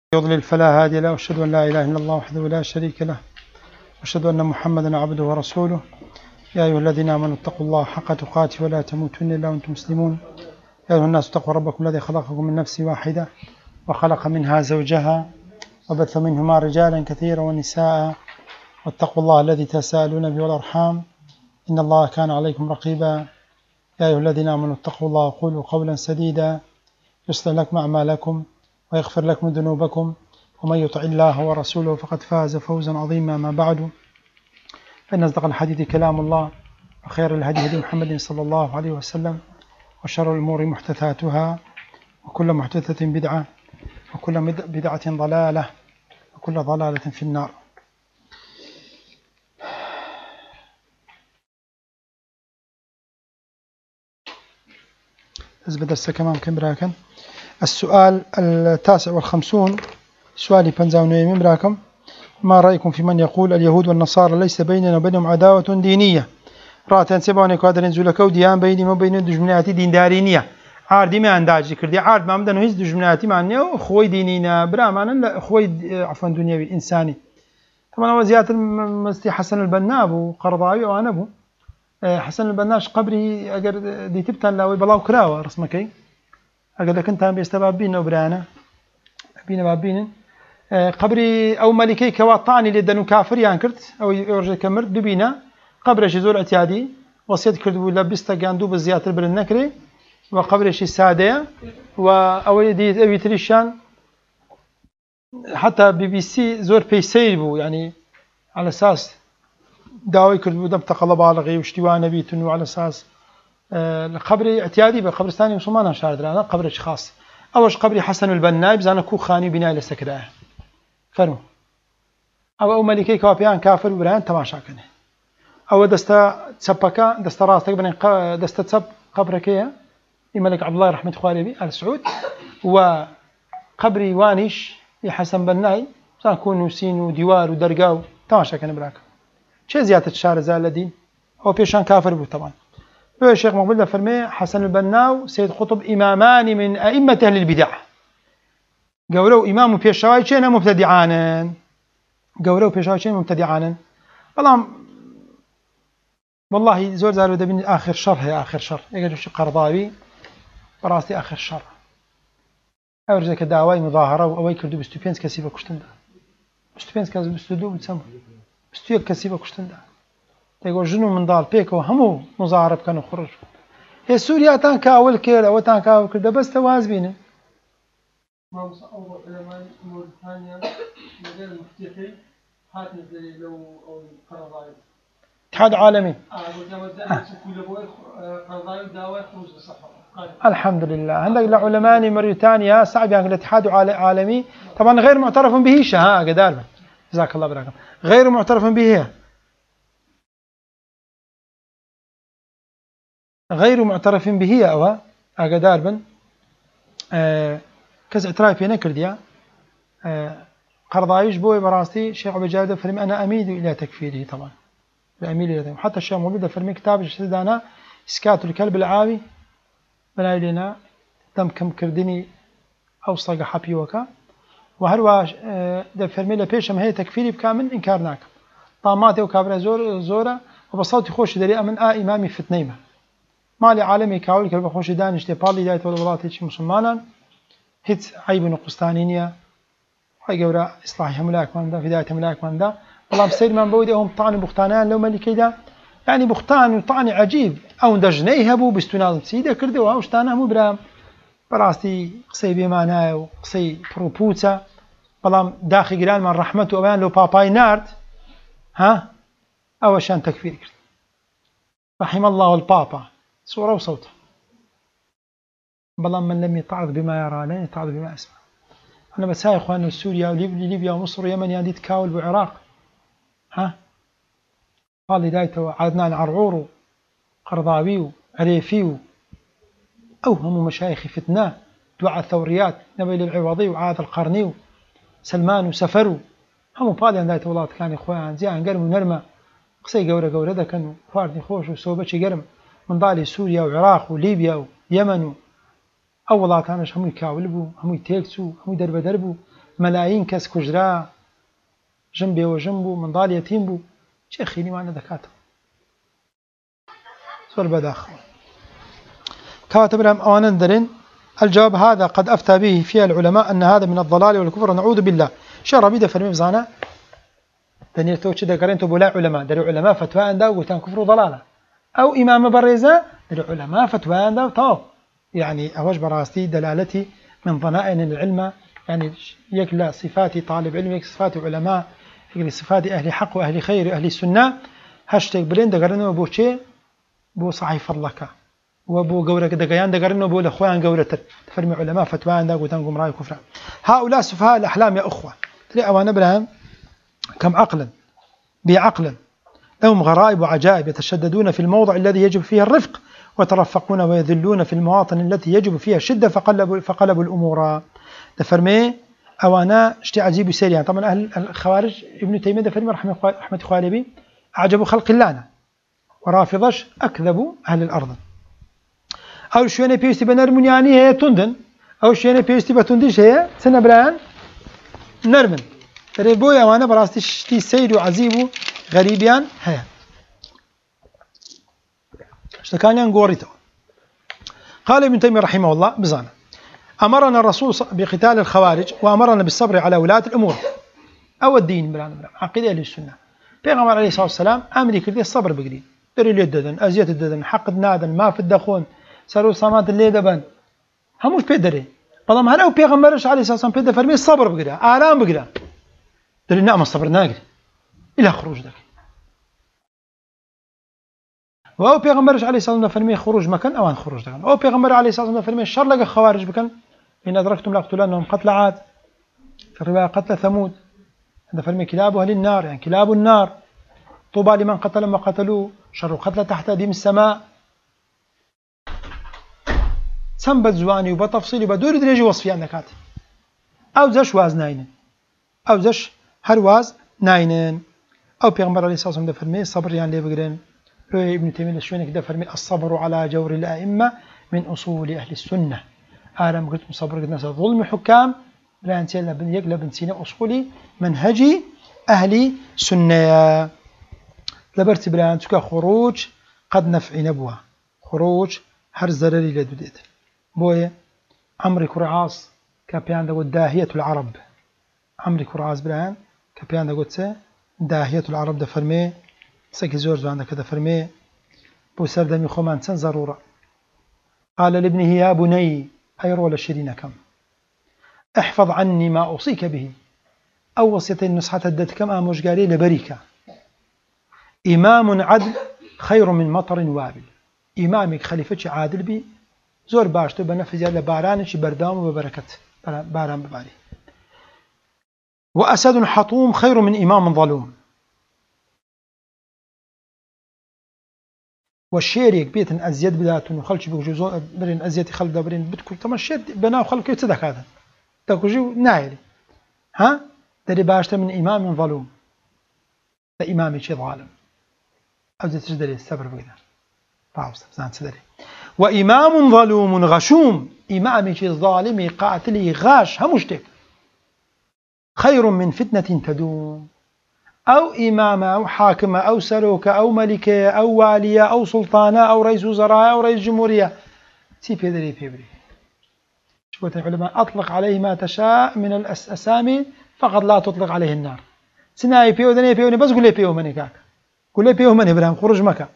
يضلل فلا هادي له، واشهد ان لا اله الا الله وحده لا شريك له، واشهد ان محمدا عبده ورسوله. يا ايها الذين امنوا اتقوا الله حق تقاته ولا تموتن الا وانتم مسلمون. يا ايها الناس اتقوا ربكم الذي خلقكم من نفس واحده وخلق منها زوجها وبث منهما رجالا كثيرا ونساء، واتقوا الله الذي تساءلون به والارحام ان الله كان عليكم رقيبا. يا ايها الذين امنوا اتقوا الله وقولوا قولا سديدا يصلح لكم اعمالكم ويغفر لكم ذنوبكم، ومن يطع الله ورسوله فقد فاز فوزا عظيما. ما بعد، فإن أصدق الحديث كلام الله، وخير الهدي هدي محمد صلى الله عليه وسلم، وشر الأمور محدثاتها، وكل محدثة بدعة، وكل بدعة ضلالة، وكل ضلالة في النار. درس كمان براكم. السؤال 59، سؤالي بنزاوني من براكم: ما رأيكم في من يقول اليهود والنصارى ليس بيننا وبينهم عداوة دينية؟ راتن سباني قادرين زولك وديان بيني وبين دجمناتي دين دارينية عاردي ما عنداش كردي عارد ما عندنا هيز دجمناتي معني خوي دينينا برامانا لا خوي عفوا دنيوي إنساني. طبعا هو زيادة مستي حسن البنا وقرضاوي وأنا أبو حسن البناش قبري أجر دي تبتن لا ويبلاو كراوة رسمكي أجر كنت هم بيستباب بينا وبرانا بينا بابين قبري أو ملكي كواطعني لدنو كافر يانكرت أو يرجع كمرت ببينا قبر شي زول اعتيادي وصيت كرد ولا بيستا قاندو بزياتر بالنكري وقبر شي سادة وأو دي أبي تريشان حتى BBC زور بيسيبو يعني على أساس داوي كرد ودم تقلب بالغي واشتوانه بيتنو على أساس القبر اعتيادي بقبرستاني مسلمان شارد لنا قبر خاص. أولش قبري حسن البنا بزانا كو خاني بناء لسكراه فرمو أو ملكي كوابيان كافر وبرهان تماشا كنه أو دستا تسبكا دستا راستك بنين دستا تسب قبركيا الملك عبد الله رحمة الله عليه آل سعود وقبري وانيش حسن بناي بزانا كون وسين وديوار ودرقاو تماشا كنه براك شي زيادة الشارع زال الدين هو بيشان كافر بو طبعا. هو الشيخ مقبل فرمي حسن البنا سيد قطب إمامان من أئمة أهل البدع قولوا إمام بيشاوي شينا مبتدعانا قولوا بيشاوي شينا مبتدعانا والله زور زارو دبين آخر شر هي آخر شر يقولوا شي قرضاوي براسي آخر شر أورجع كدعوة مظاهرة وأوي كردو بستوبينس كسيبة كشتندا بستوبينس كاز بستودو بتسمى بستويك كسيبة كشتندا يقول جنو من ضال بيك وهمو مظاهرة كانوا خرج هي سوريا تان كاول كير أو تان كاول كير بس تواز بينه ما أول علماء موريتانيا مجال مفتيحي هات نزل لو أو قرضاوي اتحاد عالمي الحمد لله. عندك العلماء موريتانيا صعب يعني الاتحاد عالمي طبعا غير معترف به ها قدار جزاك الله براكم غير معترف به غير معترف به أو قدار بن كز اعتراف نكرديا قرضايش بوي براستي شيخ عبد الجواد فرمي أنا أميل إلى تكفيره طبعا حتى الشيخ مولود فرمي كتاب جسدنا إسكات الكلب العاوي بناي لنا دم كم كردني أوصق حبي وكا وهروا ده فرمي لبيشم هي تكفيري بكامل إنكارناك طاماتي وكابرا زورة وبصوتي خوش دري أمن إمامي فتنيمة مالي عالمي كاول كلب خوش دانش دي بالي دايت والولات هيك مسلمانا هيت عيب نقصتانينيا هاي جورا إصلاح ملاك من ده بداية ملاك من ده والله بسير من بودهم طعن بختانان لو ملكي ده يعني بختان وطعن عجيب أو دجنيه هبو بستناد سيدة كردوا وشتانه مبرام براستي قصي بمعناه وقصي بروبوتا والله داخل جيران من رحمته أبان لو باباي نارد ها أو شان تكفير كرد رحم الله البابا صورة وصوته والله من لم يتعظ بما يرى لا يتعظ بما يسمع. أنا بس هاي إخواننا سوريا وليبيا ومصر ويمن يعني تكاول بالعراق ها قال لي دايته عدنان عرعور قرضاوي وعريفي أوهم مشايخ فتنة دعاء الثوريات نبيل العوضي وعاد القرني سلمان وسفروا هم بالي دايته والله كان إخوان زيان قرم ونرمى قصي قورة ده كانوا فاردي خوش وسوبتش قرم من ضالي سوريا وعراق وليبيا ويمن أولات أنا هم يكاولبوا هم يتيكسوا هم دربوا ملايين كەس کوژرا ژن بێوەژن بوو منداڵ یەتیم بوو چێ خێریمانە دەکاتەوە زۆر بەداخەوە کەواتە برام ئەوانە دەرێن الجواب هذا قد أفتى به فيها العلماء أن هذا من الضلال والكفر نعوذ بالله شربي دفرمي بزانا دنيتو چه دەگەڕێن تۆ بۆ لای علەما دەرێ علەما فتوایاندا و گوتیان کوفر و ضلالە ئەو ئیمامە بەڕێزە دەرێ علەما فتوایاندا و تەواو يعني ئەوەش بەڕاستی دلالەتی من ضنائن العلم يعني يك لا صفات طالب علم يك صفات علماء يك صفات أهل حق وأهل خير وأهل السنة هشتك بلين دقرنوا بو شيء بو صحيح فضلك وبو قورك دقيان دقرنوا بو لأخوان قورتر تفرمي علماء فتوان دا قوتان رأي كفر هؤلاء سفهاء الأحلام يا أخوة ترى أوان إبراهيم كم عقلا بعقلا لهم غرائب وعجائب يتشددون في الموضع الذي يجب فيه الرفق ويترفقون ويذلون في المواطن التي يجب فيها الشدة فقلبوا الأمور دفرمي أوانا اشتي عجيب سريعا طبعا أهل الخوارج ابن تيمية دفرمي رحمة خوالبي أعجبوا خلق الله ورافضش أكذبوا أهل الأرض أو شويني بيوستي بنرمونياني هي تندن أو شويني بيوستي بتندش هي سنة بران نرمن ريبويا وانا براستي شتي سيد وعزيب غريبيان هي اشتكانيان قوريتو قال ابن تيمية رحمه الله بزانا أمرنا الرسول بقتال الخوارج وأمرنا بالصبر على ولاة الأمور أو الدين بران عقيدة أهل السنة بيغمر عليه الصلاة والسلام أمريكا دي الصبر بقرين دري اللي الددن أزيت الددن حق النادن ما في الدخون سارو صامات اللي دبن هموش بيدري بلام هلا بيغمرش عليه الصلاة والسلام بيدر فرمي الصبر بقرا آلام بقرا دري نعم الصبر ناقري إلى خروج ذاك وأو بيغمرش عليه الصلاة والسلام فرمي خروج مكان أوان خروج ذاك أو بيغمر عليه الصلاة والسلام فرمي الشر لقى خوارج بكن إن أدركتم لأقتلنهم قتل عاد في الرواية قتل ثمود هذا فرمي كلاب أهل النار يعني كلاب النار طوبى لمن قتل ما قتلوه شر قتل تحت أديم السماء سنبت زواني وبتفصيلي بدور درجة وصفي عندك هات أو زش واز ناينن أو زش هرواز ناينن أو بيغمبر عليه الصلاة والسلام فرمي الصبر يعني ليه بقرين ابن تيمية شوينك ده فرمي الصبر على جور الأئمة من أصول أهل السنة أعلم قلت صبر قلت ناس ظلم حكام لا أنسى لبن يقل بن سينا أصولي منهجي أهل سنة لبرت بلان تكا خروج قد نفع نبوة خروج هر زرري لدوديت بوية عمري كرعاص كابيان دا قد داهية العرب عمري كرعاص بلان كابيان دا قد داهية العرب دا فرمي سكي زورج عندك كذا فرمي بو سردمي خومان سن ضرورة قال لابنه يا بني أيرو لشرين كم احفظ عني ما أوصيك به أو وصيتين نصحة الدد كم آموش قالي لبريكة إمام عدل خير من مطر وابل إمامك خليفتش عادل بي زور باشتو بنفذ يلا بارانش بردام وببركة باران بباري وأسد حطوم خير من إمام ظلوم والشيريك بيتن أزيد بداتون وخلش بوجوزون برين أزيد خلق برين بتكون طبعا الشير بناو خلق يتصدق هذا تكوجو نايل ها دري باشته من إمام ظلوم لإمام شي ظالم أو تجدري السبر بقدر فاوس زان تدري وإمام ظلوم غشوم إمام شي ظالم قاتل غاش همشتك خير من فتنة تدوم أو إمامة أو حاكمة أو سلوكة أو ملكة أو والية أو سلطانة أو رئيس وزراء أو رئيس جمهورية سيبي دري بيبري شوية العلماء أطلق عليه ما تشاء من الأسامي فقط لا تطلق عليه النار سناي بيو دنيا بيو بس قول لي بيو مني كاك قول لي بيو مني إبراهيم خرج مكة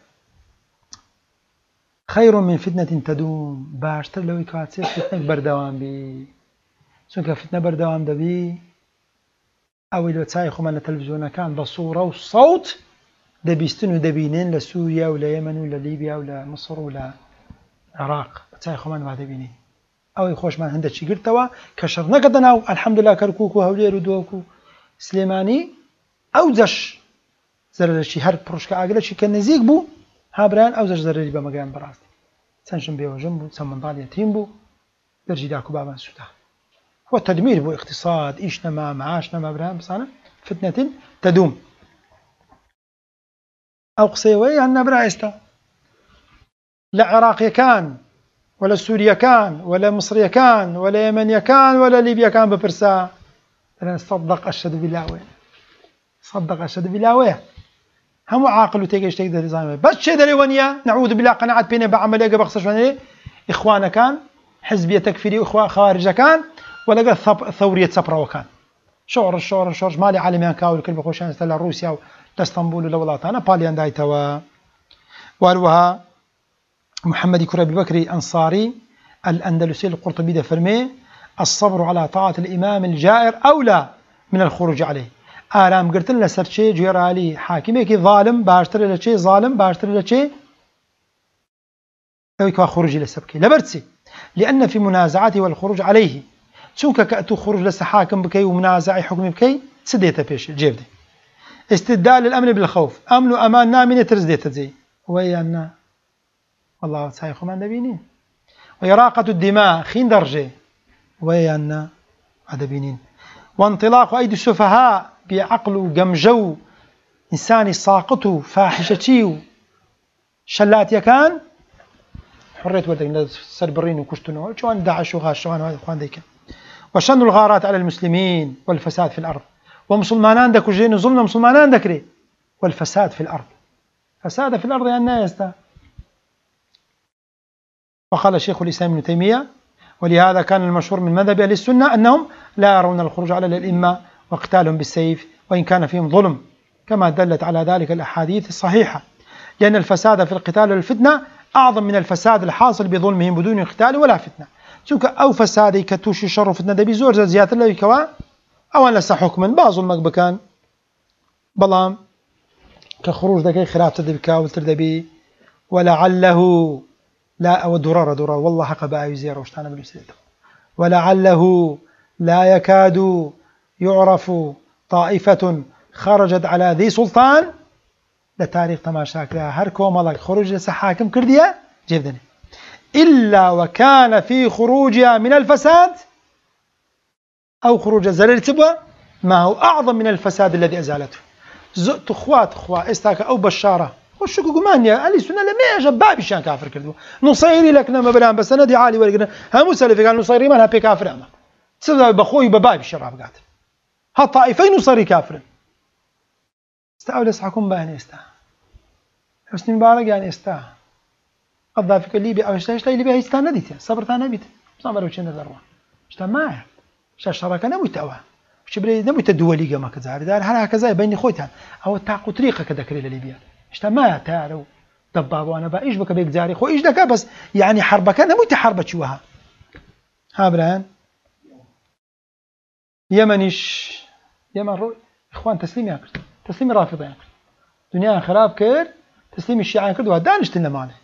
خير من فتنة تدوم باشتر لو يكاتسير فتنة بردوام بي سنك فتنة بردوام دبي أو لو تسايخو من التلفزيون كان بصورة وصوت دبيستن ودبينين لسوريا ولا يمن ولا ليبيا ولا مصر ولا العراق تسايخو من ما دبينين أو يخوش من هندك شي قلتوا كشر نقدنا الحمد لله كركوكو هولير ودوكو سليماني أو زش زرر شي هر بروشكا عقل شي كنزيق بو هابران أو زش زرر يبقى مقام براستي سنشن بيو جنبو سمن ضال يتيم بو درجي داكو بابا سودا هو التدمير بو اقتصاد إيش نما معاش نما برهان بصانا فتنة تدوم أو قصيوي عنا برايستا لا عراقيا كان ولا سوريا كان ولا مصريا كان ولا يمنيا كان ولا ليبيا كان ببرسا لأن صدق أشهد بالله وين صدق أشهد بالله وين هم عاقل وتيجي تقدر زمان بس شيء دري ونيا نعوذ بالله قناعات بيني بعمل إيه بخسر شو إخوانا كان حزبية تكفيري وإخوان خوارج كان ولا ثورية صبرا وكان شعر مالي عالميان كاول كل بخوشان استلا روسيا لاسطنبول ولا ولايات أنا باليان دايتوا والوها محمد كرابي بكري أنصاري الأندلسي القرطبي فرمي الصبر على طاعة الإمام الجائر أولى من الخروج عليه آرام قلت لنا سرشي جيرالي حاكمي ظالم باشتر لشي ظالم باشتر لشي يكوا خروج إلى سبكي لبرتسي لأن في منازعته والخروج عليه شونك كأتو خروج لسه حاكم بكي ومنازعي حكمي بكي سديته بيش جيب دي استدلال الأمن بالخوف أمن وأمان نامين ترزديته زي ويانا والله سايخو من دبينين وإراقة الدماء خين درجة ويانا دبينين وانطلاق أيدي السفهاء بعقل وقمجو إنساني ساقطه فاحشتي شلات يكان حرية ودك سربرين وكشتنو شوان داعش وغاش شوان هذا إخوان ذيك وشن الغارات على المسلمين والفساد في الأرض ومسلمان عندك وجين ظلم مسلمان عندك ري والفساد في الأرض فساد في الأرض يا الناس وقال شيخ الإسلام ابن تيمية ولهذا كان المشهور من مذهب أهل السنة أنهم لا يرون الخروج على الأئمة وقتالهم بالسيف وإن كان فيهم ظلم كما دلت على ذلك الأحاديث الصحيحة لأن الفساد في القتال والفتنة أعظم من الفساد الحاصل بظلمهم بدون قتال ولا فتنة سوك أو فساد كتوشي شر فتنة دبي زور زيادة الله كوا أو أن لسا حكما بعض بكان بلام كخروج ذكي خلاف تدبكا والتردبي ولعله لا أو درار والله حق بقى زيارة وشتانا بالوسيلة ولعله لا يكاد يعرف طائفة خرجت على ذي سلطان لتاريخ تماشاك لها هركو ملك خروج لسا حاكم كردية جيبدني إلا وكان في خروجها من الفساد أو خروج زلل تبوى ما هو أعظم من الفساد الذي أزالته زؤت أخوة استاك أو بشارة وشكو قمانيا ألي سنة لما يجب بابي شان كافر كردو نصيري لك نما بلان بس أنا دي عالي ولقنا هم سلفي قال نصيري ما هبي كافر أما تسبب بخوي ببابي الشراب قاتل هالطائفين نصيري كافر استاء لسعكم بأهني استاء حسني مبارك يعني استاء قذافي ليبيا أو اشتاي ليبيا هيستا نديت صبرتا نبيت صبر وشنا ذروة اشتا ما شركة نبوت أوها شبري نبوت الدولي جما كذا دار هلا كذا بيني خوتها أو تعقو طريقة كذا كريل ليبيا اشتا ما تعرف دباب وأنا بقى إيش بك بيك زاري خو إيش دك بس يعني حربك نبوت حرب شوها ها برهان يمنيش يمن رو إخوان تسليم ياكل تسليم رافضة ياكل دنيا خراب كر تسليم الشيعة كردوا دانش لنا ماله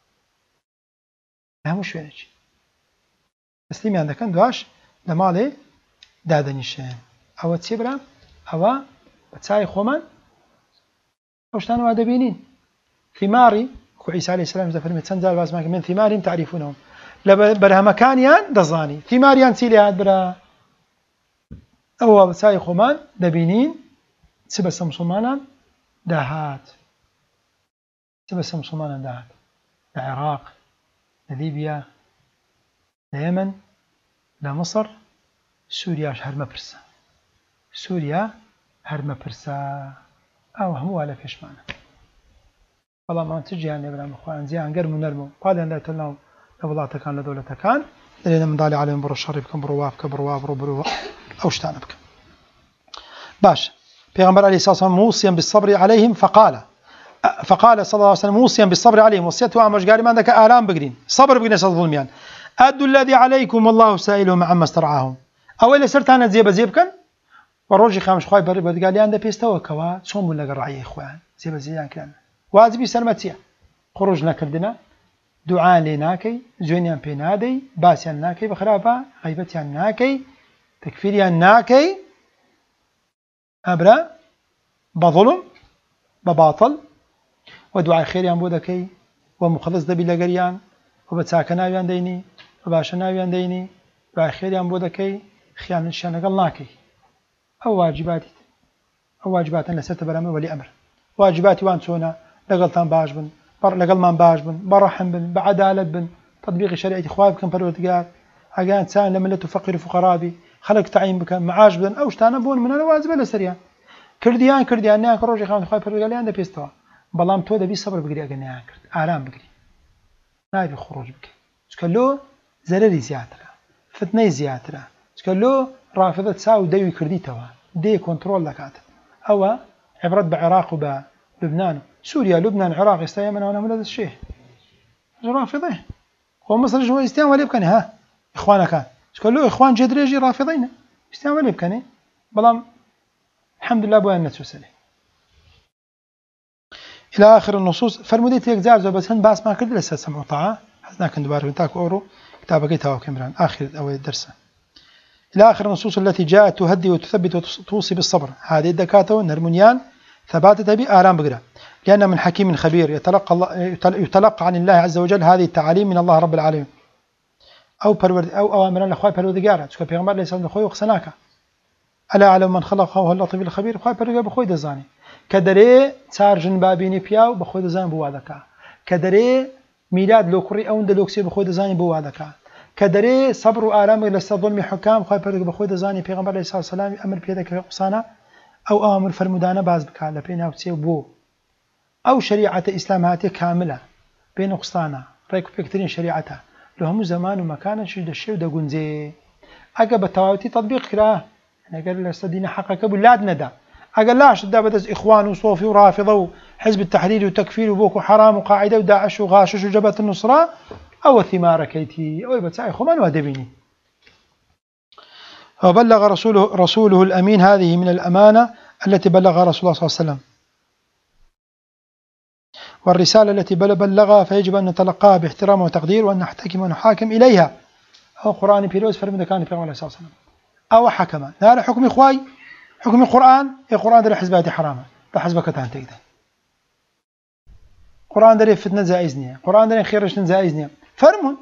همش فينش تسليمي عندك كان دواش لماله دادنيشان أو تسيبرا أو بتساي خومن وشتانوا أدبينين ثماري كو عيسى عليه السلام إذا فرمت سنزال باز من ثمار تعرفونهم لبرها مكانيان دزاني ثماريان سيليات برا أو بتساي خومن دبينين سبس مسلمانا دهات سبس مسلمانا دهات العراق ليبيا اليمن لمصر سوريا هرمة برسا سوريا هرمة برسا أو هم على فيش معنا والله ما تجي يعني برام إخوان زيان قرموا نرموا قال أن لا تلناو لولاتا كان لدولتا كان لأن من ضالي عليهم برو الشر بكم بروا أو شتانا بكم باش پیغمبر عليه الصلاة والسلام موصيا بالصبر عليهم فقال صلى الله عليه وسلم موصيا بالصبر عليهم وصيته عمش قال ما عندك آلام بقرين صبر بقرين الظلميان أدوا الذي عليكم والله سائلهم عما استرعاهم أولا سرت أنا زيب كان والرجل خامش خواي برد قال لي عندي بيستوى كوا صوم ولا قرعي إخوان زيان كلام واجبي سلمتيا خروجنا كردنا دعاء لناكي زوينيان بينادي باسيان ناكي بخرافة غيبتيان ناكي تكفيريان ناكي أبرا بظلم بباطل ودعاء خير يان بودكي ومخلص دبي لقريان وبتساكنا يان ديني وباشنا يان ديني دعاء خير يان بودكي خيان الشان قلناكي أو واجبات لست برامي ولي أمر واجباتي وان سونا لقلتان باش بن لقل من باش بن برحم بن بعدالة بن تطبيق شريعة إخوابكم بالوتقار أجان سان لملة فقير فقرابي خلق تعيين بك معاش بدن أو شتانا بون من الواجب لسريان كرديان ناك روجي خان خوي برجاليان ده بيستوا بلام تو ده بي صبر بقري أجنيان كرد آرام بقري نايف خروج بك شكله زرري زيادة فتنة زيادة شكله رافضة ساو ديو كردي توا دي كنترول لكات أو عبرت بعراق وبلبنان سوريا لبنان عراق يستيمن وانا مولد الشيء رافضه هو مصر جو يستيم ولا بكني ها إخوانا كان شكله إخوان جدريجي رافضين يستيم ولا بكني بلام الحمد لله بوين نتوسله إلى آخر النصوص فالمديت يجزاز بس هن باس ما كرد لسه سمعوا طاعة حسنا كن دبار بنتاك أورو كتابك يتوا كمران آخر أو الدرس إلى آخر النصوص التي جاءت تهدي وتثبت وتوصي بالصبر هذه الدكاترة والنرمونيان ثباتت بآرام بقرة لأن من حكيم خبير يتلقى عن الله عز وجل هذه التعاليم من الله رب العالمين أو أوامر الأخوة بالودقارة تشكى بيغمار ليس من أخوة وخسناك ألا أعلم من خلقه هو اللطيف الخبير أخوة بالودقارة بخوي دزاني كدري تارجن بابيني بياو بخوي دزاني بوادكا كدري ميلاد لوكري أو اندلوكسي بخوي دزاني بوادكا كدري صبر وآرام لست ظلم حكام أخوة بالودقارة بخوي دزاني بيغمار ليس السلام أمر بيدك قصانا أو أوامر فرمودانا باز بك على بينا وتسيبو أو شريعة إسلاماتي كاملة بين قصانا رأيك بكترين شريعتها لهم زمان ومكان شد الشيء ده جنزي أجا بتواوتي تطبيق كراه أنا قال لستدين حقك بلاد ندى أقل لا شد بدز إخوان وصوفي ورافضة وحزب التحرير وتكفير وبوكو حرام وقاعدة وداعش وغاشش وجبهة النصرة أو ثمار كيتي أو بتاعي خمان وهدبيني وبلغ رسوله الأمين هذه من الأمانة التي بلغها رسول الله صلى الله عليه وسلم والرسالة التي بلغها فيجب أن نتلقاها باحترام وتقدير وأن نحتكم ونحاكم إليها أو قرآن بيروز فرمد كان في الله صلى الله عليه وسلم أو حكما لا حكم إخواي حكم القرآن القرآن ده حزباتي حرامة ده حزبك تانتك ده قرآن ده فتنة زائزنية قرآن ده خيرش زائزنية فرمون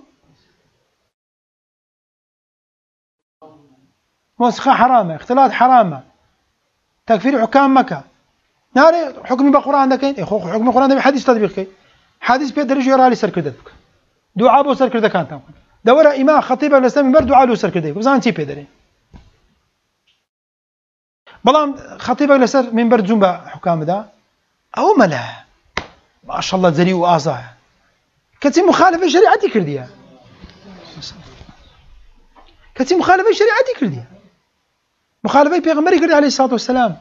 موسخة حرامة اختلاط حرامة تكفير حكام مكة ناري حكمي بالقرآن ده كين حكم القرآن ده بحديث تطبيق كين حديث بيدر يجي يرالي سر كردك دعاء بو سر كردك كان تام دورة إمام خطيب الإسلام بر دعاء له سر كردك وزان تي بيدري بلام خطيب الإسلام من بر زنبا حكام ده أو ملا ما شاء الله زري وآزا كتي مخالفة شريعتي كرديا كتي مخالفة شريعتي كرديا مخالفة بيغمبري كردي عليه الصلاة والسلام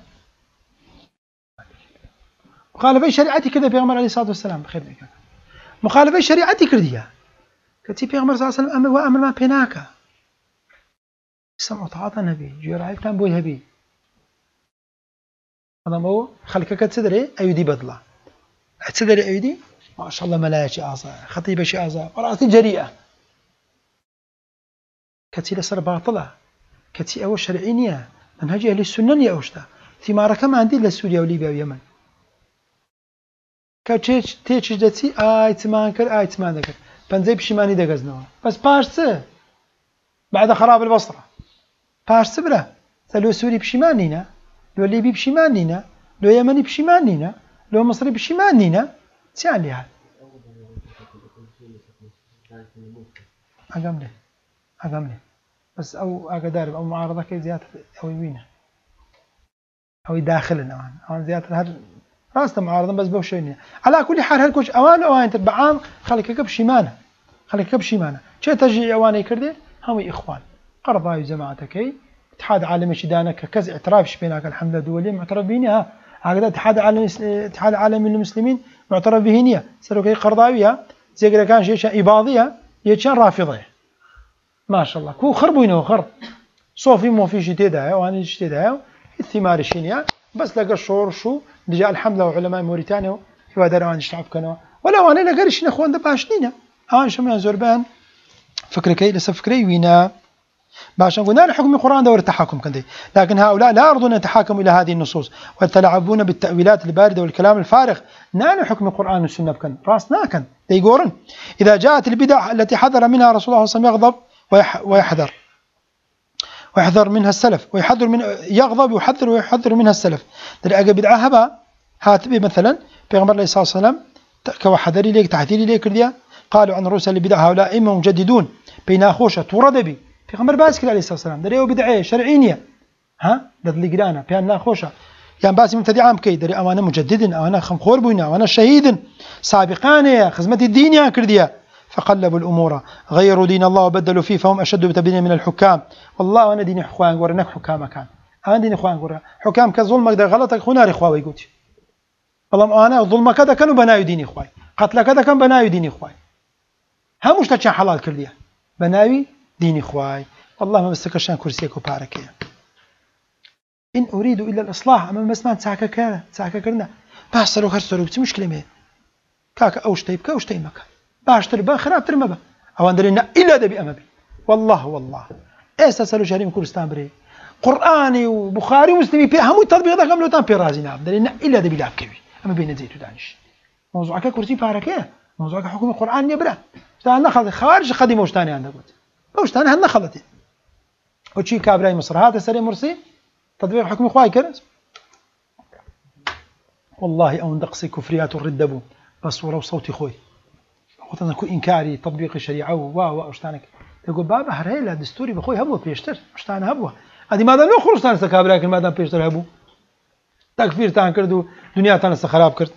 مخالفة شريعتي كذا بيغمر عليه الصلاة والسلام بخير بك مخالفة شريعتي كرديا كتي بيغمر صلى الله عليه وسلم وأمر ما بيناك سمع طاعة النبي جير عيبتان بوي هبي هذا مو خلقك تدري أيدي بدلا تدري أيدي ما شاء الله ملايش أعزاء خطيبة شي أعزاء ورأتي جريئة كتي لسر باطلة كتي أول شرعينية منهج أهل السنة يا أوشتا ثمارة كما عندي لسوريا وليبيا ويمن كتش تيجي دتي آيتمان كر آيتمان ذكر بنزي بشيماني دجزناه بس بارسه بعد خراب البصرة بارسه بلا لو سوري بشيمانينا لو ليبي بشيمانينا لو يمني بشيمانينا لو مصري بشيمانينا تعني هذا أقامله بس أو أقدار أو معارضة كي زيادة أو يمينه أو داخلنا أو زيادة هذا راسته معارضة بس بوشيني على كل حال هالكوش أوان تبع عام خليك بشيمانة خليك بشيمانة شيء تجي أواني كردي هم إخوان قرضاي جماعتك اتحاد عالمي شدانك كذا اعتراف شبيناك الحمد لله دولي معترف بينها هكذا اتحاد عالمي للمسلمين معترف بهنية سلوكي قرضاوية زي كذا كان شيء إباضية يتشان رافضية ما شاء الله كو خربوينه خرب صوفي مو في شيء تدعي وأنا شيء تدعي الثمار الشينية بس لقى الشور شو جاء الحملة وعلماء موريتانيا يوادروا عن الشعب كانوا ولا أنا لقى رشنا إخوان دباشنينا شو زربان فكركي لسه فكري وينا باشا قلنا الحكم القرآن دور التحاكم كندي لكن هؤلاء لا يرضون أن يتحاكموا إلى هذه النصوص ويتلاعبون بالتأويلات الباردة والكلام الفارغ نال حكم القرآن والسنة بكن راسنا كن يقولون إذا جاءت البدع التي حذر منها رسول الله صلى الله عليه وسلم يغضب ويحذر منها السلف ويحذر من يغضب ويحذر منها السلف دري بدعة هبا هاتبي مثلا بيغمر الله صلى الله عليه وسلم كوحذر ليك تحذير ليك قالوا عن رؤوس البدع هؤلاء إما مجددون بين أخوشة وردبي في غمر باسكر عليه الصلاة والسلام دري وبدعية شرعينية ها دلي جرانا بيان لا خوشة يعني باسي مبتدع عام كي دري أو أنا مجدد أو أنا خمخور بوينا أو أنا شهيد سابقان خدمة الدين يا كرديا فقلبوا الأمور غيروا دين الله وبدلوا فيه فهم أشد بتبديل من الحكام والله أنا ديني إخوان ورنك حكام كان أنا ديني إخوان ورا حكام كظلمك ده غلطك خنار إخوة ويقولي والله أنا ظلمك كذا كانوا بنايو ديني إخوان قتل كذا كان بنايو ديني إخوان هم مش تشان حلال كرديا بناوي ديني إخوان والله ما بستكشان كرسيك وباركيه إن أريد إلا الإصلاح أما مسمع تساكا كرنا باشترو خرسرو بتي مشكلة ما كاكا أوش طيب كاوش طيب مكان باشترو با خراب ترمى با أو أندرينا إلا دبي أما بي والله إيسا سألو شهرين كورستان بري قرآني وبخاري ومسلمي بي همو التطبيق ده كاملو تان بي رازي نعم درينا إلا دبي لعب كبي أما بين زيتو دانش موضوعك كرسي باركيه موضوعك حكومة القرآن يبرا اشتان نخلط خوارج قديم وشتاني عندك وشتاني هن نخلطي وشي كابراي مصر هذا سري مرسي تطبيق حكم إخوائي كرز والله أو ندقسي كفريات الردبو بس ولو صوتي خوي وطن كو إنكاري تطبيق الشريعة واشتانك تقول بابا هرهيلا دستوري بخوي هبوه بيشتر اشتان هبوه هذه ماذا نو خلصان استكابر لكن ماذا بيشتر هبو تكفير تان كردو دنيا تان استخراب كرد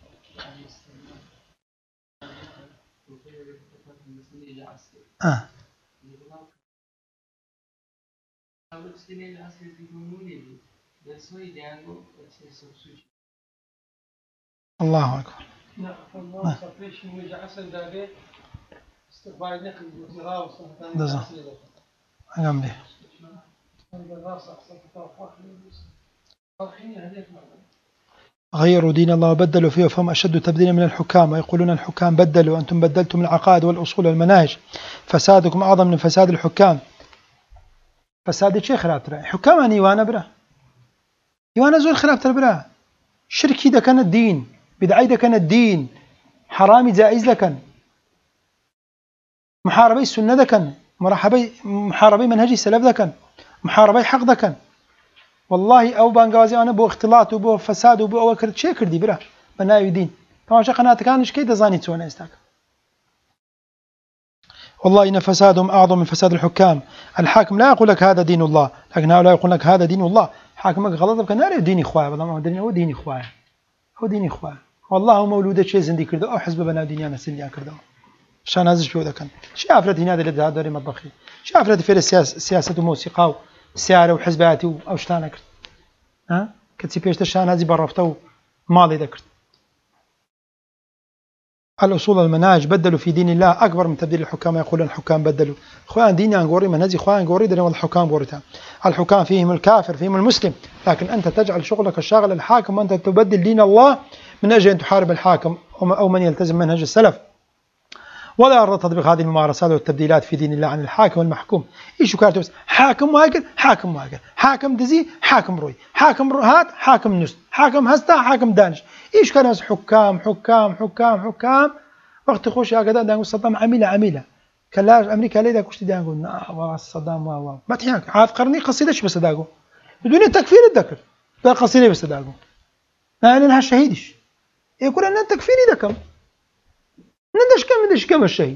الله أكبر غيروا دين الله وبدلوا فيه فهم أشد تبديلا من الحكام ويقولون الحكام بدلوا وأنتم بدلتم العقائد والأصول والمناهج فسادكم أعظم من فساد الحكام فساد شيء خراب ترى حكام أني وانا برا يوانا زول خراب ترى برا شركي ده كان الدين بدعي ده كان الدين حرامي جائز لكن محاربي السنة ده كان محاربي منهجي السلف ده كان محاربي حق ده كان والله أو بانجازي أنا بو اختلاط وبو فساد وبو أول كرت شيء كردي برا بناوي دين طبعا قناة كانش كيدا زاني تسونا استاك والله إن فسادهم أعظم من فساد الحكام الحاكم لا يقول لك هذا دين الله لكن هؤلاء يقول لك هذا دين الله حاكمك غلط بكناري دين إخوة والله ما هو دين إخوة هو دين إخوة والله مولودة شيء زندي كرده أو حزب بنا دنيا سنديان كرده شان هذا شو ذا كان شيء أفراد هنا اللي ده داري مطبخي شيء أفراد في السياسة وموسيقى وسيارة وحزباتي أو شتانا كرد ها كتسي بيشتر شان هذه برفته مالي ذكرت الأصول المناهج بدلوا في دين الله أكبر من تبديل الحكام يقولون الحكام بدلوا خوان ديني أنقوري منهجي خوان أنقوري دري والحكام بورتها الحكام فيهم الكافر فيهم المسلم لكن أنت تجعل شغلك الشاغل الحاكم وأنت تبدل دين الله من أجل أن تحارب الحاكم أو من يلتزم منهج السلف ولا أرضى تطبيق هذه الممارسات والتبديلات في دين الله عن الحاكم والمحكوم إيش كارتوس حاكم واكل حاكم دزي حاكم روي حاكم هات حاكم نست حاكم هستا حاكم دانش إيش كان حكام وقت خوش يا قدام دانقول صدام عميلة كلاش أمريكا ليه داكوش دانقول صدام واو ما تحياك عاد قرني قصيدة بس داقو بدون تكفير الذكر ده قصيدة بس داقو ما لها شهيدش يقول أن تكفيري دكم ندش كم الشهيد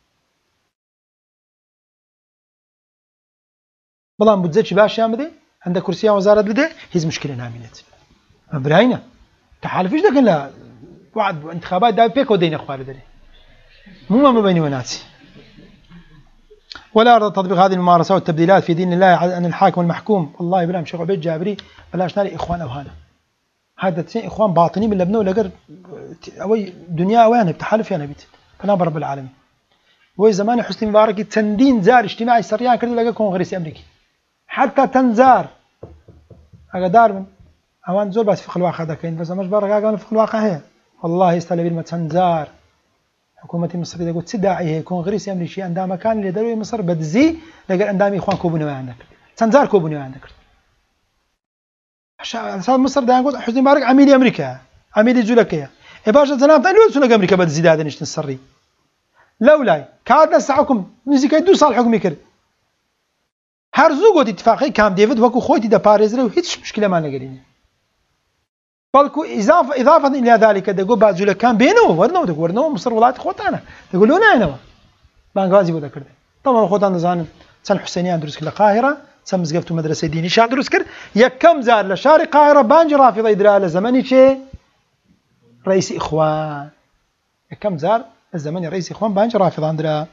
بلان بتزيدش باش يا مدي عندك كرسي وزارة لدي هيز مشكلة نامينت براينا تحالفيش لكن لا وعد انتخابات دا بيكو دين اخوار دري مو ما بيني وناسي ولا أرضى تطبيق هذه الممارسات والتبديلات في دين الله عن الحاكم والمحكوم والله بلا مشي عبيد جابري بلاش ناري إخوان أوهانا هذا تسين إخوان باطني من لبنان لقر أوي دنيا أوان بتحالف يا نبيت فنام رب العالمين وي زمان حسني مبارك تندين زار اجتماعي سريان كده لقى كونغرس أمريكي حتى تنزار أقدار من أوان زول بس في الواقع ده كين بس مش بارك أقول في الواقع هي والله يستلبي المتنزار حكومة مصر إذا قلت سداعي هي كونغرس أمريكي عندها مكان اللي دروي مصر بدزي لقى عندهم إخوان كوبوني عندك تنزار كوبوني عندك عشان مصر ده نقول حسني مبارك عميل أمريكا عميل زولكية إباشة سلام تاني لو سنة أمريكا بدزي ده نشتن السري لولاي كادنا ساعكم مزيكا يدو صالح حكمي كر هرزوغو اتفاقي كام ديفيد وكو خوتي دا باريز رو هيتش مشكلة ما نقريني بلكو إضافة إلى ذلك دقو بعض زولك كان بينه ورنو مصر ولاية خوتانا دقو لونا أنا بانقازي بودا كرده طبعا خوتان زانن چەند حوسێنیان دروست کرد لە قاهرە چەند مزگەفت و مەدرسەی دینیشان دروست کرد یەکەم جار لە شاری قاهرە بانگی ڕافیضەی درا لە زەمەنی چێ رئیسی ئیخوان یەکەم جار لە زەمەنی رئیسی ئیخوان بانگی ڕافیضان درا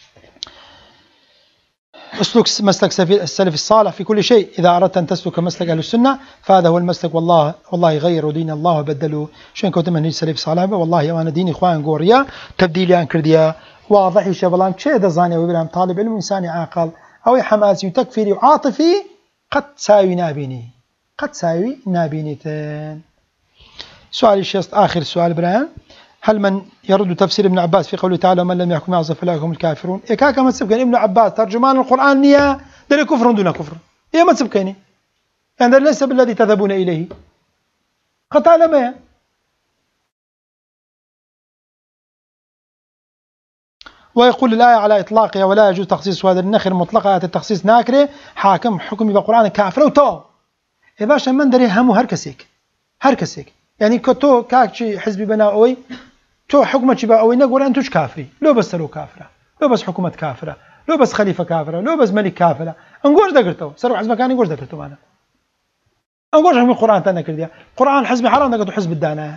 اسلك مسلك السلف الصالح في كل شيء إذا أردت أن تسلك مسلك أهل السنة فهذا هو المسلك والله غيروا دين الله وبدلوا شين كنت من السلف الصالح والله وأنا دين إخوان قوريا تبديلي عن كرديا واضح شبلان شيء ذا زاني وبلام طالب علم إنساني عاقل أو حماسي وتكفيري وعاطفي قد ساوي نابيني قد ساوي نابينيتين. سؤال الشيخ آخر سؤال براهيم هل من يرد تفسير ابن عباس في قوله تعالى من لم يحكم بما فأولئك هم الكافرون إيكاك ما تسبكني ابن عباس ترجمان القرآن نية دل كفر دون كفر إيه ما تسبكني يعني ليس بالذي تذهبون إليه قطع لما ويقول الآية على إطلاقها ولا يجوز تخصيص هذا النخر مطلقة التخصيص ناكره حاكم حكم بالقرآن كافر وتو إيه باشا من دري همو هركسيك يعني كتو كاكشي حزبي بناوي تو حكومة باوي نقول أنتوش كافري لو بس سرو كافرة لو بس حكومة كافرة لو بس خليفة كافرة لو بس ملك كافرة نقولش ذكرتو سرو حزب كان نقولش ذكرتو معنا نقولش من القرآن تانا كرديا قرآن حزب حرام نقولش حزب الدانا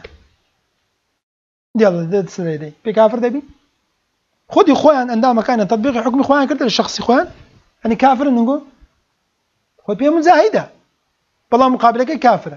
يلا ده سيدي بكافر ده بي خذ إخوان عندما كان تطبيق حكم إخوان كرت للشخص إخوان يعني كافر نقول خذ بيها مزاهدة بالله مقابلك كافرة.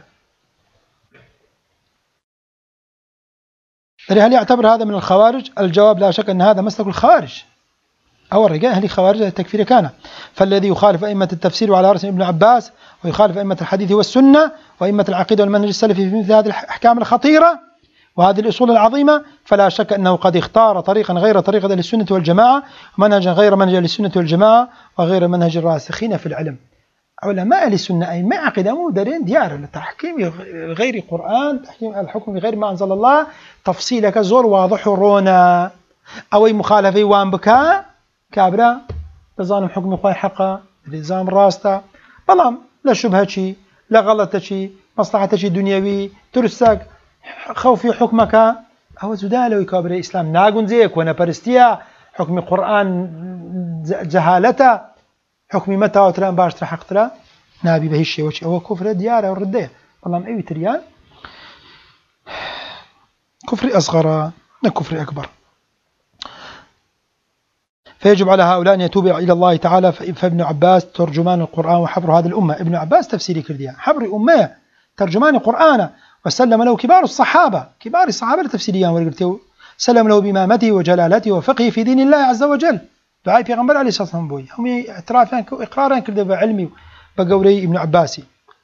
هل يعتبر هذا من الخوارج؟ الجواب لا شك أن هذا مسلك الخوارج أو الرجال أهل خوارج التكفير كان فالذي يخالف أئمة التفسير وعلى رأسهم ابن عباس ويخالف أئمة الحديث والسنة وأئمة العقيدة والمنهج السلفي في مثل هذه الأحكام الخطيرة وهذه الأصول العظيمة فلا شك أنه قد اختار طريقا غير طريقة أهل السنة والجماعة ومنهجا غير منهج أهل السنة والجماعة وغير منهج الراسخين في العلم. علماء أهل السنة أي ما عقدوا دارين ديار التحكيم غير قرآن تحكيم الحكم غير ما أنزل الله تفصيلك زور واضح رونا أو مخالفة وان بكا كابرا نظام حكم قوي حقا نظام راستا بلام لا شبهة شيء لا غلطة شيء مصلحة شيء دنيوي ترسك خوفي حكمك أو زدالة كابرا إسلام ناقون زيك وانا برستيا حكم قرآن جهالته حكمي متى وتران باش حق ترى نابي به الشيء وشيء هو كفر دياره ورديه والله أي تريان كفر أصغر لا كفر أكبر فيجب على هؤلاء أن يتوبوا إلى الله تعالى فابن عباس ترجمان القرآن وحبر هذه الأمة ابن عباس تفسيري كرديا حبر أمة ترجمان القرآن وسلم له كبار الصحابة تفسيريان ورقرتوا سلم له بإمامته وجلالته وفقه في دين الله عز وجل دعاء پیغمبر عليه الصلاة والسلام بوي هم اعترافان اقراران كرده بعلمي بقوري ابن عباسي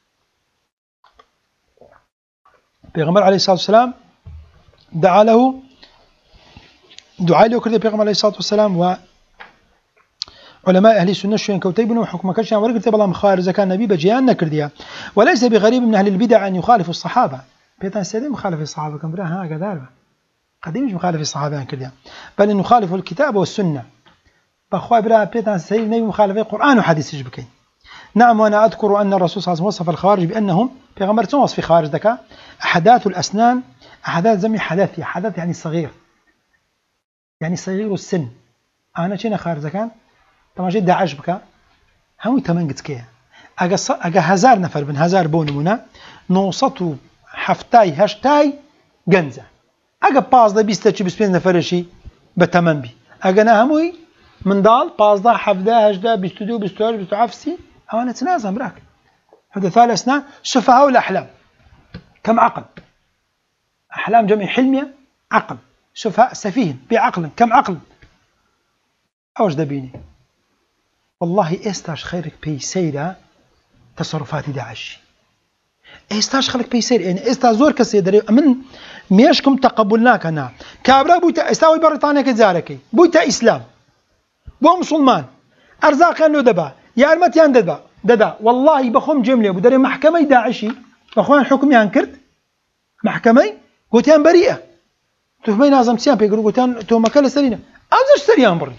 پیغمبر عليه الصلاة والسلام دعا له دعاء له كرده پیغمبر عليه الصلاة والسلام وعلماء أهل السنة شوين كوتيبن وحكم كرشان ورقته بلا مخارج كان نبي بجيان نكرديا وليس بغريب من أهل البدع أن يخالف الصحابة بيتان سيدي مخالف الصحابة كم براها هكذا قديم مخالف الصحابة كرديا بل إن يخالف الكتاب والسنة بأخوة برا بيتان سيد نبي مخالفة القرآن وحديث بكين. نعم وأنا أذكر أن الرسول صلى الله عليه وسلم وصف الخوارج بأنهم بيغمبر ثم وصف خوارج ذكاء أحداث الأسنان أحداث زمي حدث يعني صغير يعني صغير السن أنا شينا خوارج كان طبعا جد داعش بك هم يتمنجت كيه أجا هزار نفر بن هزار بونمونا نوصتو حفتاي هشتاي جنزة أجا باز ده بيستشي بسبين نفرشي بتمن بي أجا نهموي من ضال بازده حفده هجده بيستدو بيستوار بيستعفسي أنا تنازم راك هذا ثالث أسنان سفهاء والأحلام كم عقل أحلام جميع حلمية عقل سفهاء سفيه بعقل كم عقل أوش دبيني والله استاش خيرك بيسيرة تصرفات داعش استاش خلك بيسير يعني استا زور كسيدري من ميشكم تقبلناك أنا كابرا بوتا استاوي بريطانيا كزاركي بوتا إسلام بو مسلمان أرزاقيان له دبا يارمتيان ددا والله بخوم جملة بدري محكمة داعشي بخوان حكمي انكرت محكمة قوتيان بريئة تهمي نازم سيان بيقولوا قوتيان تهمة كلا سرينة أوزش سريان بري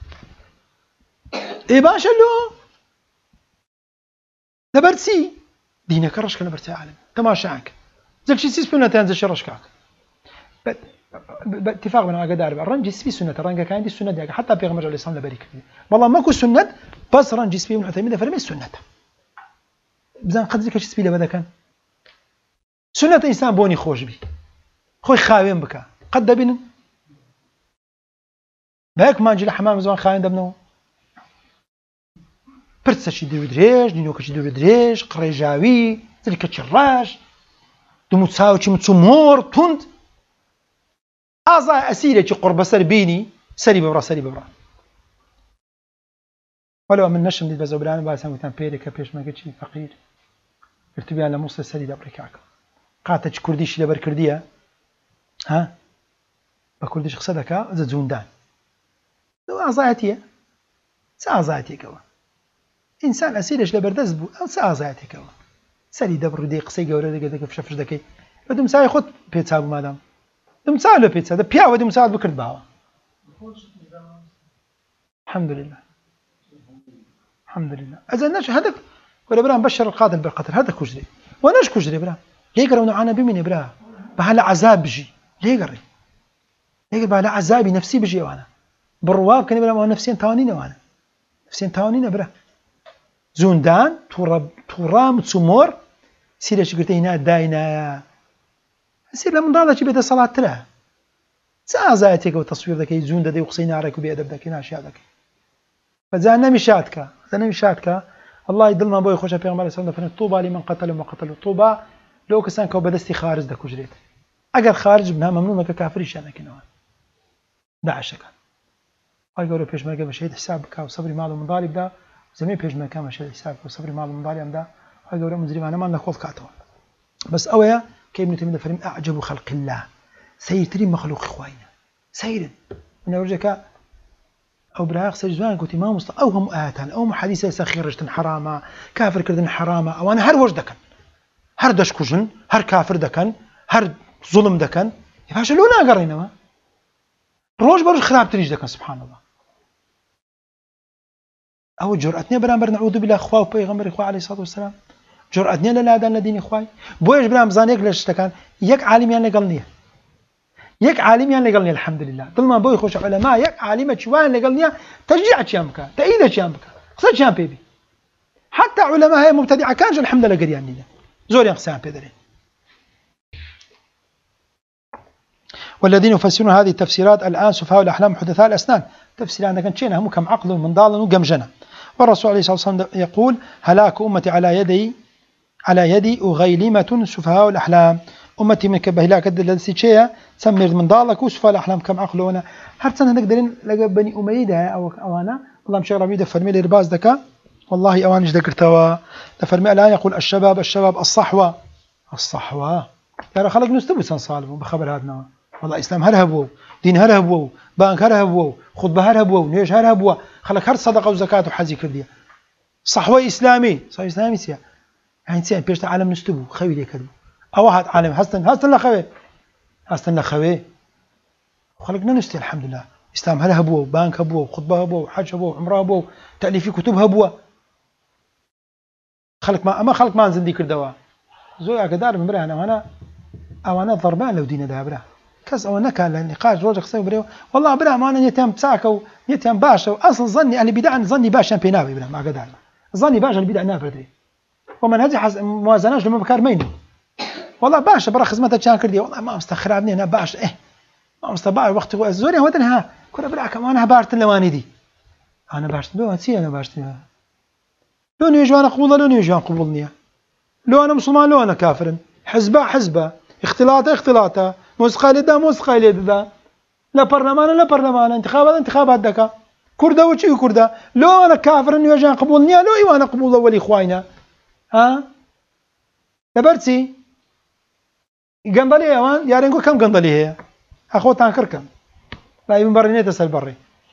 إيه باشا له دبرتسي دينك رشك نبرتسي عالم تماشاك زل شي سيسبونا تنزل شرشكاك باتفاق بين أقدار الرنج في سنة الرنج كان دي السنة حتى في غمر الإسلام لبريك والله ما كو سنة بس رنج في من عثيمين فرمي السنة بزن قد ذكر شيء سبيله بدأ كان سنة إنسان بوني خوش بي خوي خاوين بك قد بين بهيك ما نجي لحمام زمان خاين دبنو برتسا شي ديو دريج نينوكا شي ديو دريج قريجاوي تلك تشراج دمو تساوي شي متسمور تند أزا أسيرة قرب سر بيني سري ببرا ولو من نشم دي بزوبران باسم وتان بيريكا بيش ما قلت شي فقير ارتبي على موصل سري دبركاك قاتش كرديش لبر كردية ها بكرديش قصدك زوندان لو أزايتيه سأزايتي كوا إنسان أسيرش لبردز بو أو سأزايتي كوا سري دبر دي قصي قوري دي قدك فشفش دكي بدهم ساي خد بيتسا مادام دم سالو بيتسا ده بيا ودم سال بكرد باوا الحمد لله أذا ناش هذاك ولا برا بشر القاتل بالقتل هذا كجري وناش كجري برا ليه قروا نعانا بمن برا بهلا عذاب بجي ليه قري ليه بهلا عذابي نفسي بجي وانا بالرواب كان برا نفسين تاونين وانا نفسين تاونين برا زوندان تورام تسمور سيرة قلت هنا داينا سير لمن ضاله بيت الصلاة ترى سأزايتك وتصوير ذكي زوند ذي وقصينا عليك وبيأدب ذكي ناشي ذكي فزعنا مشاتك الله يدلنا بوي خوش في غمار سنة فن طوبى لمن قتل وقتل طوبى لو كسان كو بدستي خارج دك وجريت أجر خارج منها ممنوع ككافر شأنه كنوع داعشك هاي قالوا بيش ما قبل شيء حسابك وصبري ماله من ضارب ده زمين بيش ما كان شيء حسابك وصبري ماله من ضارب ده هاي قالوا مزري معنا ما نخوض كاتون بس أويا كيف نتمنى فريم أعجب خلق الله سيرتري مخلوق إخواننا سير من أرجك أو براق سجزان قلت ما مصطفى أو هم آتان أو حديثة سخيرة حرامة كافر كردن حرامة أو أنا هر وجدكن هر دشكوجن هر كافر دكن هر ظلم دكن يفاش لونا قرينا ما روج برج خراب تريج دكن سبحان الله أو جرأتني برامبر نعوذ بالله أخوة وبيغمبر إخوة عليه الصلاة والسلام جرأتني لا دان لدين إخوي بويش برام زانيك ليش دكان يك عالم يعني قالني يك عالم يعني قالني الحمد لله طول ما بوي خوش علماء يك عالمة شوان اللي قالني تشجيع شامك تأييد شامك قصد شام بيبي حتى علماء هي مبتدعة كانش الحمد لله قرياني زور يقسام بيدري والذين يفسرون هذه التفسيرات الآن سفهاء الأحلام حدثاء الأسنان تفسير عندك كنشينا هم كم عقل من ضال وقم جنة والرسول عليه الصلاة والسلام يقول هلاك أمتي على يدي أغيلمة سفهاء الأحلام أمتي من كبهلاك الذي شيء سمير من ضالك وسفهاء الأحلام كم عقلونا هل سنة نقدرين لقى بني أميدة أو أنا والله مشي ربي دفرمي لي رباز دكا والله أوانش ذكرتها دفرمي الآن يقول الشباب الصحوة ترى خلق نستبو سنصالبوا بخبر هذا والله إسلام هرهبوا دين هرهبوا بانك هرهبوا خطبة هرهبوا نيش هرهبوا خلق هر صدقة وزكاة وحزي كردية صحوة إسلامي سيا يعني سيان بيشت عالم نستبو خوي لي كذب أو واحد عالم هستن لخوي خلقنا نستي الحمد لله إسلام هرهبوا بانك هبوا خطبة هبوا حج هبوا عمره هبوا تأليف كتب هبوا خلق ما نزندي كردوا زوجة كدار من برهنا وأنا ضربان لو دين ده برا كذا أو نكال النقاش روج قصير بريو والله برا ما أنا يتم ساكو يتم باشا أصل ظني أهل بدع ظني باشا بينابي برا ما قدر ظني باشا البدع نافردري ومن هذه موازناش لما بكار مين والله باشا برا خدمته كان كردي والله ما مستخربني أنا باشا ما مستباع وقت زوري هو دنها كنا برا كم أنا بارت اللواني دي أنا باشا بوانسي أنا باشا لون يجوان قبول لون يجوان قبولني لو أنا مسلمان لو أنا كافر حزبة اختلاطة موسقى لدا لا برلمان انتخابات دكا كردة وشي كردة لو أنا كافر إنه يجان قبولني لو إيوانا قبول أولي إخواننا ها لبرتي قندلي أوان يارنقو كم قندلي هي أخو تانكر كم لا يبن بريني تسأل بري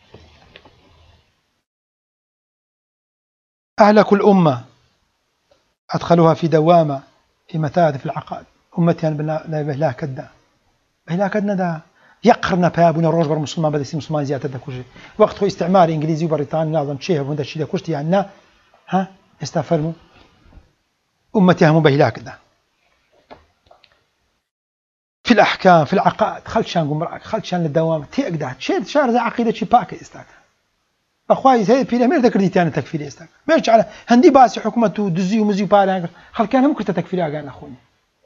أهلك الأمة أدخلوها في دوامة في متاهة في العقائد أمتي أنا لا بهلاك كدا بهلاك كدا دا يقرنا بابنا روجبر مسلمان بدي يصير مسلمان زيادة دا كوجي وقت هو استعمار إنجليزي وبريطاني نظام شيء هذا الشيء ده كوشتي عنا ها استفرموا أمتي هم بهلاك كدا في الأحكام في العقائد خلشان قمرأك خلشان للدوام تيقدر شيء شار زي عقيدة شيء باكي استاك أخوي زي في الأمير ذكر ديتان تكفير استاك ماشي على هندي باسي حكومته دزي ومزي بارا خل كان ممكن تكفير أجان أخوي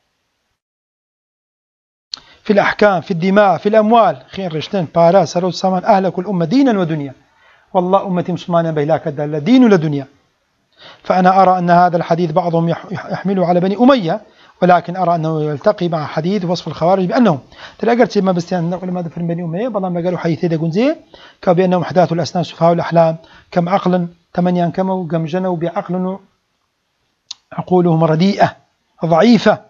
في الأحكام في الدماء في الأموال خير رشتين بارا سرود سامان أهلك الأمة دينا ودنيا والله أمتي مسلمانة بيلاك الدالة دين ولا دنيا فأنا أرى أن هذا الحديث بعضهم يحمله على بني أمية ولكن أرى أنه يلتقي مع حديث وصف الخوارج بأنهم تلاقرت ما بستيان نقول ما دفن بني أمية بلا ما قالوا حديث يقول زي كبأنهم أحداث الأسنان سفهاء الأحلام كم عقل ثمانيا كموا كم جنوا بعقل عقولهم رديئة ضعيفة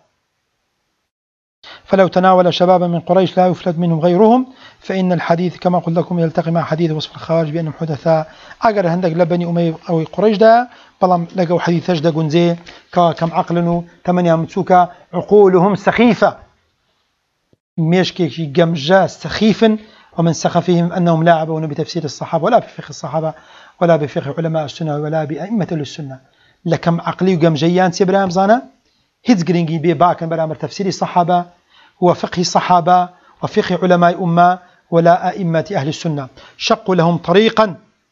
فلو تناول شبابا من قريش لا يفلت منهم غيرهم فإن الحديث كما قلت لكم يلتقي مع حديث وصف الخوارج بأنهم حدثاء أجر هندق لبني أمية أو قريش ده بلام لقوا حديث ده جنزي كم عقلنوا ثمانية متسوكا عقولهم سخيفة ميشكي جمجا سخيفا ومن سخفهم أنهم لا يعبون بتفسير الصحابة ولا بفقه الصحابة ولا بفقه علماء السنة ولا بأئمة السنة لكم عقلي وجمجيان سيبراهم زانا هيتز جرينجي بي باكن برامر تفسير الصحابة وفقه الصحابة وفقه علماء أمة ولا أئمة أهل السنة شقوا لهم طريقا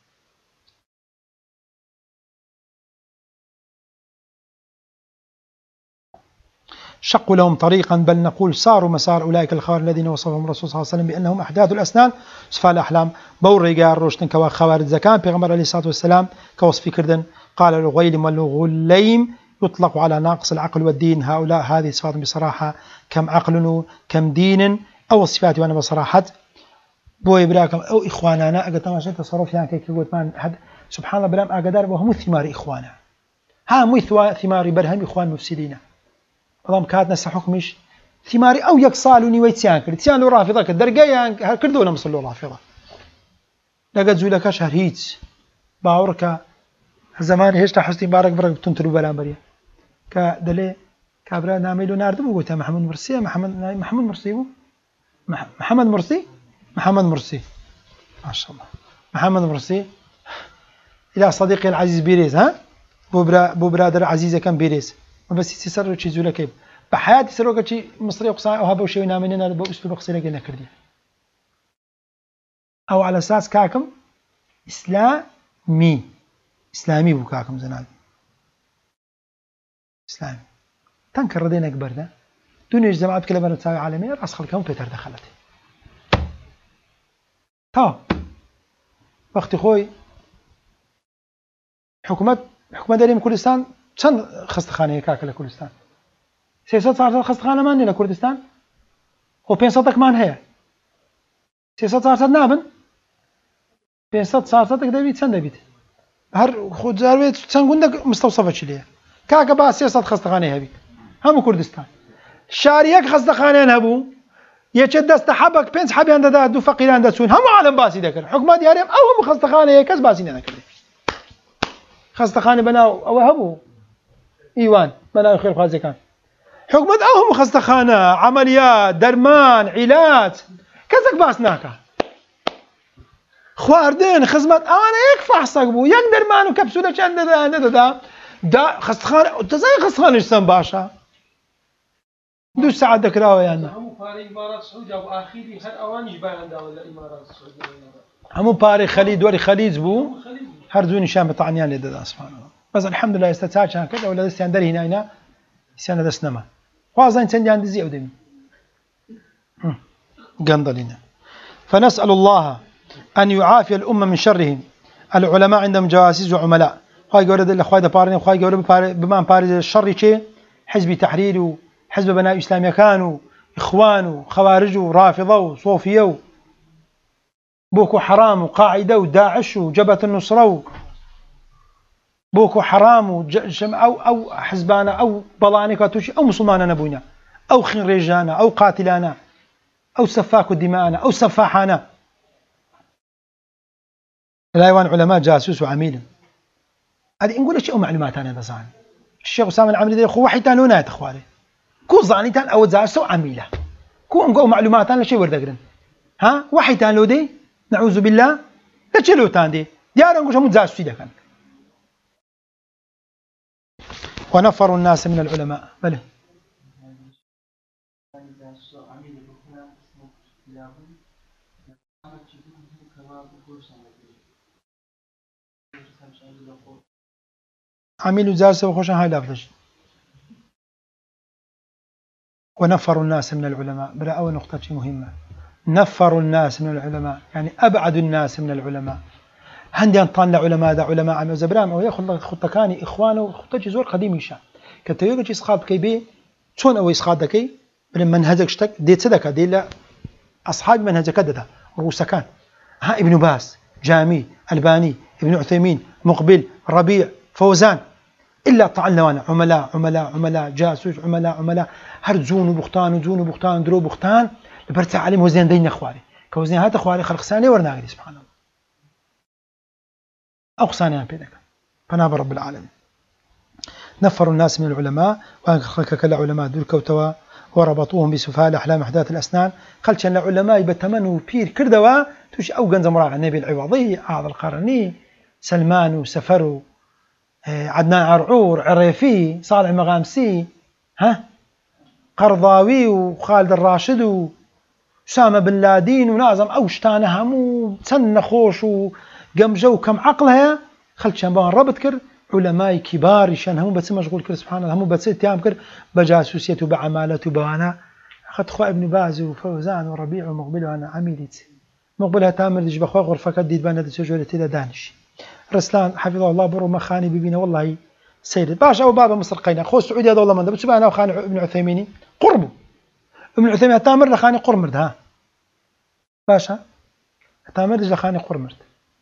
بل نقول صاروا مسار أولئك الخوارج الذين وصفهم الرسول صلى الله عليه وسلم بأنهم أحداث الأسنان سفال الأحلام بورقار روشتن كوا خوارج زكان پیغمبر عليه الصلاة والسلام كوصفي كردن قال الغويلم والغليم يطلق على ناقص العقل والدين هؤلاء هذه صفات بصراحة كم عقل كم دين أو صفات وأنا بصراحة بوي براكم أو إخواننا أقد تماشى تصرف يعني كي قلت مان حد سبحان الله برام أقدار وهم ثمار إخوانا ها مو ثمار برهم إخوان مفسدين اللهم كاد نسا حكمش ثماري أو يكسالوني ويتسيان كرد تسيان لو رافضة كدرجيان كردونا مصلوا رافضة لقد زولك شهر هيت باورك زمان هيش حسني بارك برك تنترو بلامبريا كدلي كابرا ناميلو ناردو قلت محمد مرسي محمد مرسي ما شاء الله محمد مرسي إلى صديقي العزيز بيريز ها بو برادر عزيزة كان بيريز ما بس يسرر شيء زولا كيف بحياتي سروقة شيء مصري وقصا أو هذا وشيء ناميننا بأسلوب قصير كنا كردي أو على أساس كاكم إسلامي بكاكم زناد إسلامي تنكر ردينا أكبر ده دونيش جماعة كلمة نتساوي عالمية رأس خلقهم بيتر دخلت وقت خوي حكومة داري كردستان چند خستخانه كاك لكردستان 300 خستخانه ماني لكردستان خو 500 مان هي 300 نابن 500 دبيت چند دبيت هر خود زارويت چند گوندك مستوصفه چليه كاك با 300 خستخانه هبي هم كردستان شاريك خستخانه هبو يچ دست حبك بنس حبي عند دو فقيران دسون هم عالم باسي دكر حكومه ديارهم او هم خستخانه كاس باسي دكر خستخانه بناو او هبو ايوان بناو خير خازي كان حكومه او هم خستخانه عمليات درمان علاج كذاك باسناكا خواردين خدمت انا يكفى حسك بو يك درمان وكبسوله چند دا خستخانه تزاي خستخانه سن باشا دو ساعه دكراوه يعني هم باري امارات السعوديه ابو اخيري هر اوان جبال دا ولا امارات السعوديه هم باري خليج دوري خليج بو هر زوني شام طعنيان لدد اسمان بس الحمد لله استتاج كذا ولا استندر هنا سنه دسنما خوازين تنجان دزي ودمي قندلنا فنسال الله ان يعافي الامه من شرهم العلماء عندهم جواسيس وعملاء خاي جورد الاخوه ده بارين خاي جورد بمان باريس الشر شيء حزب تحرير وحزب بناء اسلاميه كانوا اخوان وخوارج ورافضه وصوفيه بوكو حرام وقاعده وداعش وجبهه النصره بوكو حرام او حزبانا او بلانيكا توشي او مسلمانا نبونا او خنريجانا او قاتلانا او سفاك دماءنا او سفاحانا الايوان علماء جاسوس وعميل هذه نقول شيء معلومات انا بزان الشيخ اسامه العمري ده اخو وحيتان ونات اخواني كو زانيتان او جاسو عميله كو نقول معلومات انا شيء وردقرن ها وحيتان لو دي نعوذ بالله تشلو تان دي ديار نقول شو جاسوسي ده كان ونفر الناس من العلماء بله عميل زارس وخوشا هاي لافظ. ونفر الناس من العلماء، بلا أول نقطة مهمة، نفر الناس من العلماء يعني أبعد الناس من العلماء. هندي أنطان لعلماء ذا علماء عم زبرام أو ياخذ خطة كاني إخوانه خطة زور قديم يشان كتير يجي إسقاط كيبي شون أو إسقاط دكي من منهجك شتك دي صدقة دي لا أصحاب منهج كذا رؤوس كان ها ابن باز جامي الباني ابن عثيمين مقبل ربيع فوزان إلا طعنا وانا عملاء جاسوس عملاء هرزون وبختان درو بختان لبرت علم وزين دين أخواري كوزين هات أخواري خلق ثاني ورناقري سبحان الله أقصاني عن بينك فنابر رب العالمين. نفر الناس من العلماء وأنخلقك العلماء دول كوتوا وربطوهم بسفال أحلام أحداث الأسنان خلش أن العلماء يبتمنوا بير كردوا توش أو جنز مراغ النبي العوضي عاض القرني سلمان وسفر عدنان عرعور عريفي صالح مغامسي قرضاوي وخالد الراشد وسامة بن لادين ونازم أوشتان همو سن خوش وقمجو كم عقلها خلش أن ربط كر علماء كبار شان هم بس مشغول كر سبحان الله هم بس اتهام كر بجاسوسية وبعمالة وبوانا أخذ خوا ابن باز وفوزان وربيع ومقبل وأنا عميلت مقبلها تامر ديش بخوا غرفة كديد بانا دسجولة إلى دانش رسلان حفظه الله برو مخاني ببينا والله سيد باشا أو بابا مصر قينا خو السعودية هذا والله من بس أنا وخاني ابن عثيميني قربه ابن عثيمين تامر لخاني قرمرد ها باشا تامر ديش لخاني قرمرد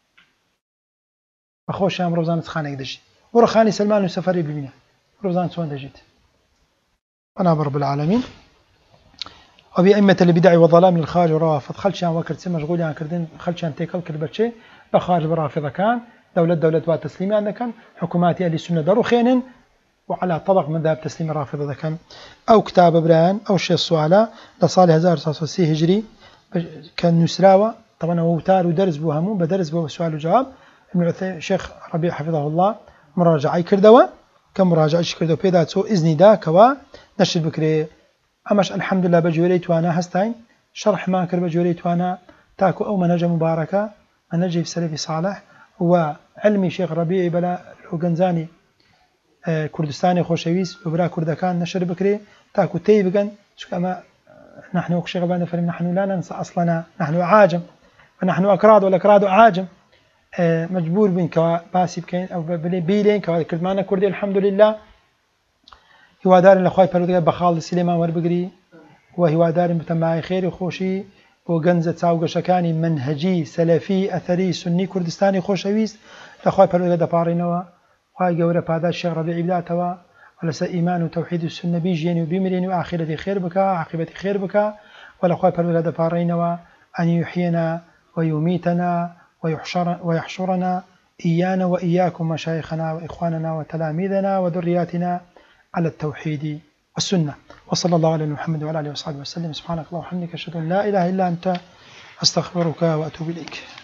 أخو شام روزان خاني قدشي ورخاني سلمان وسفري ببينا روزان سوان دجيت أنا برب العالمين وبأئمة البدع والظلام للخارج والروافض خلشان وكرت سي مشغول يعني كردين خلشان تيكل كربتشي بخارج برافضة كان دولة وتسليم عندنا كان حكومات أهل السنة دارو خينن وعلى طبق من ذهب تسليم الرافضة كان أو كتاب بران أو شيء السؤالة لصالح 1900 هجري كان نسراوة طبعا هو تار ودرس بوهمون بدرس بوه سؤال وجواب الشيخ ربيع حفظه الله مراجعة كردوا كمراجعة كردوا بيدات سو إذن دا كوا نشر بكري أمش الحمد لله بجوريت وانا هستين شرح ما كر بجوريت وانا تاكو أو منهج مباركة منهج في سلفي صالح وعلمي شيخ ربيعي بلا الوغنزاني كردستاني خوشويس وبرا كردكان نشر بكري تاكو تيبقن كما نحن وكشيخ بان فريم نحن لا ننسى أصلنا نحن عاجم ونحن أكراد والأكراد عاجم مجبور بين كواسي بكين أو بيلين كردمانا كردي الحمد لله هوادار الأخوات برودة بخالد سليمان وربقري وهوادار متماعي خير وخوشي وجنزة ساوق شكاني منهجي سلفي أثري سني كردستاني خوشويس الأخوات برودة دبارينوا وهاي جورة بعد الشيخ ربيع بلاتوا ولس إيمان وتوحيد السنة بيجيني وبيمرين وآخرة خير بك عاقبة خير بك والأخوات برودة دبارينوا أن يحيينا ويميتنا ويحشرنا إيانا وإياكم مشايخنا وإخواننا وتلاميذنا وذرياتنا على التوحيد والسنة. وصلى الله على محمد وعلى آله وصحبه وسلم. سبحانك اللهم وبحمدك أشهد أن لا إله إلا أنت أستغفرك وأتوب إليك.